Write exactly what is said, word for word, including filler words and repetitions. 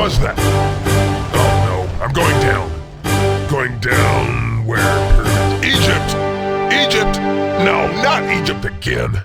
was that? Oh no, I'm going down. Going down where? Pyramids? Egypt! Egypt! No, not Egypt again.